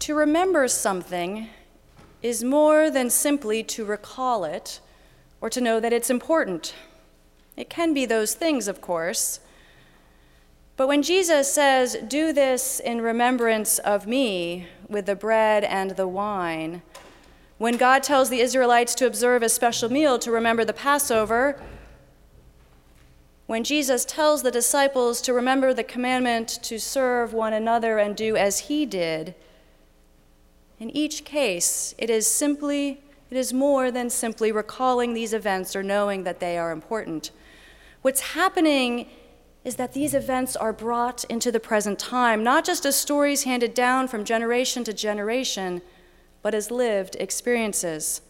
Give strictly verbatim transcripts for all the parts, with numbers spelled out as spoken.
To remember something is more than simply to recall it or to know that it's important. It can be those things, of course. But when Jesus says, "Do this in remembrance of me," with the bread and the wine, when God tells the Israelites to observe a special meal to remember the Passover, when Jesus tells the disciples to remember the commandment to serve one another and do as he did, in each case, it is simply, it is more than simply recalling these events or knowing that they are important. What's happening is that these events are brought into the present time, not just as stories handed down from generation to generation, but as lived experiences.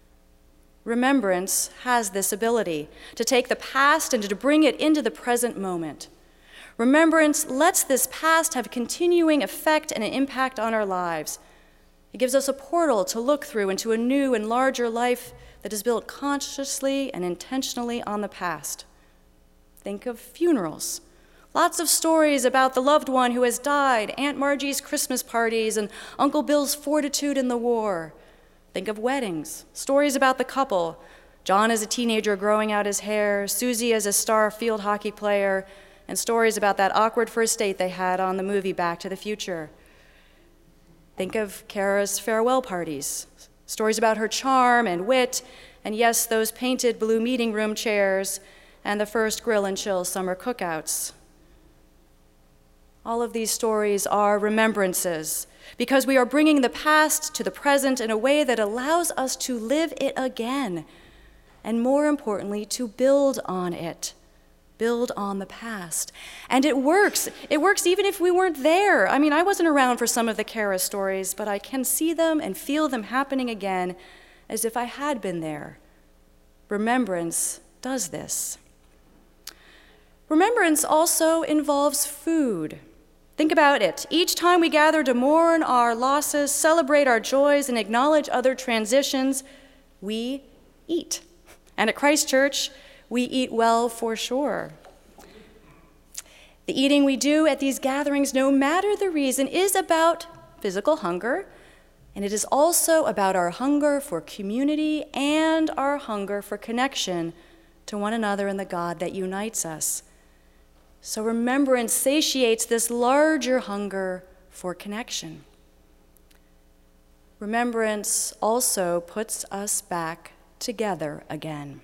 Remembrance has this ability to take the past and to bring it into the present moment. Remembrance lets this past have continuing effect and an impact on our lives. It gives us a portal to look through into a new and larger life that is built consciously and intentionally on the past. Think of funerals. Lots of stories about the loved one who has died, Aunt Margie's Christmas parties, and Uncle Bill's fortitude in the war. Think of weddings, stories about the couple, John as a teenager growing out his hair, Susie as a star field hockey player, and stories about that awkward first date they had on the movie Back to the Future. Think of Kara's farewell parties, stories about her charm and wit, and yes, those painted blue meeting room chairs, and the first grill and chill summer cookouts. All of these stories are remembrances because we are bringing the past to the present in a way that allows us to live it again, and more importantly, to build on it, build on the past. And it works. It works even if we weren't there. I mean, I wasn't around for some of the Kara stories, but I can see them and feel them happening again as if I had been there. Remembrance does this. Remembrance also involves food. Think about it. Each time we gather to mourn our losses, celebrate our joys, and acknowledge other transitions, we eat. And at Christ Church, we eat well for sure. The eating we do at these gatherings, no matter the reason, is about physical hunger, and it is also about our hunger for community and our hunger for connection to one another and the God that unites us. So remembrance satiates this larger hunger for connection. Remembrance also puts us back together again.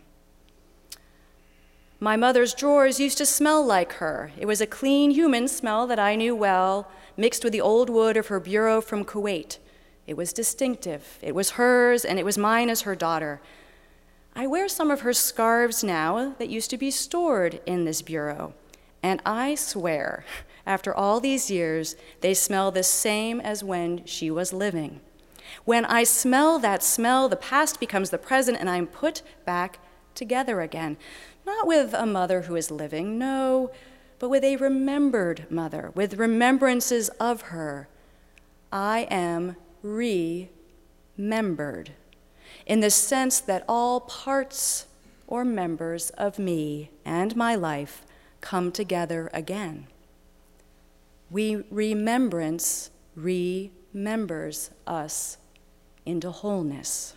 My mother's drawers used to smell like her. It was a clean human smell that I knew well, mixed with the old wood of her bureau from Kuwait. It was distinctive. It was hers, and it was mine as her daughter. I wear some of her scarves now that used to be stored in this bureau. And I swear, after all these years, they smell the same as when she was living. When I smell that smell, the past becomes the present, and I'm put back together again. Not with a mother who is living, no, but with a remembered mother, with remembrances of her. I am remembered, in the sense that all parts or members of me and my life come together again. We remembrance remembers us into wholeness.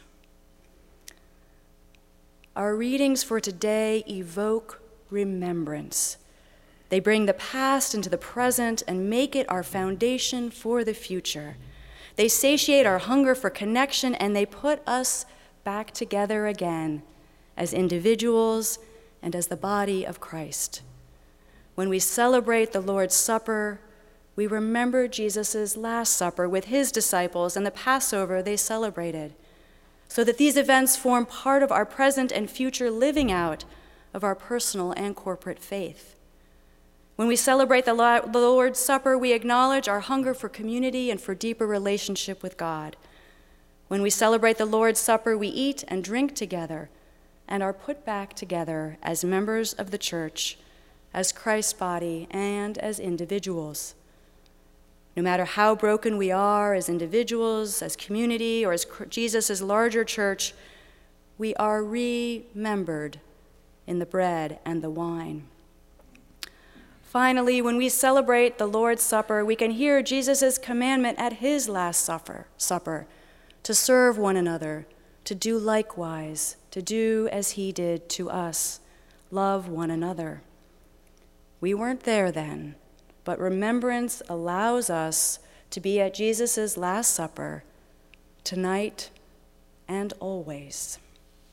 Our readings for today evoke remembrance. They bring the past into the present and make it our foundation for the future. They satiate our hunger for connection, and they put us back together again as individuals and as the body of Christ. When we celebrate the Lord's Supper, we remember Jesus' Last Supper with his disciples and the Passover they celebrated, so that these events form part of our present and future living out of our personal and corporate faith. When we celebrate the Lord's Supper, we acknowledge our hunger for community and for deeper relationship with God. When we celebrate the Lord's Supper, we eat and drink together and are put back together as members of the church, as Christ's body, and as individuals. No matter how broken we are as individuals, as community, or as Jesus' larger church, we are remembered in the bread and the wine. Finally, when we celebrate the Lord's Supper, we can hear Jesus' commandment at his Last Supper, supper, to serve one another, to do likewise, to do as he did to us, love one another. We weren't there then, but remembrance allows us to be at Jesus' Last Supper tonight and always.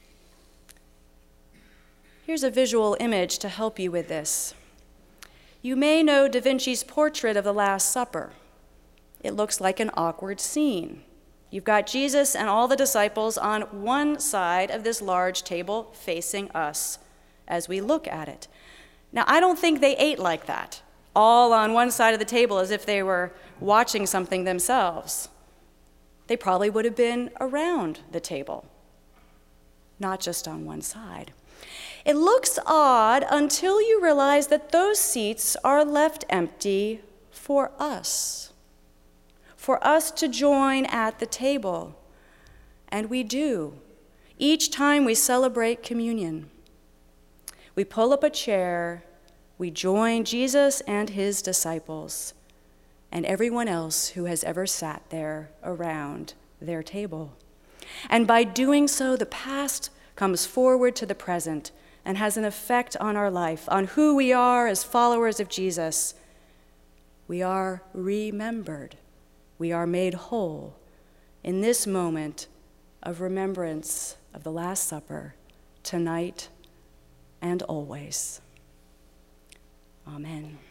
Here's a visual image to help you with this. You may know Da Vinci's portrait of the Last Supper. It looks like an awkward scene. You've got Jesus and all the disciples on one side of this large table facing us as we look at it. Now, I don't think they ate like that, all on one side of the table as if they were watching something themselves. They probably would have been around the table, not just on one side. It looks odd until you realize that those seats are left empty for us, for us to join at the table. And we do, each time we celebrate communion. We pull up a chair, we join Jesus and his disciples, and everyone else who has ever sat there around their table. And by doing so, the past comes forward to the present and has an effect on our life, on who we are as followers of Jesus. We are remembered. We are made whole in this moment of remembrance of the Last Supper, tonight and always. Amen.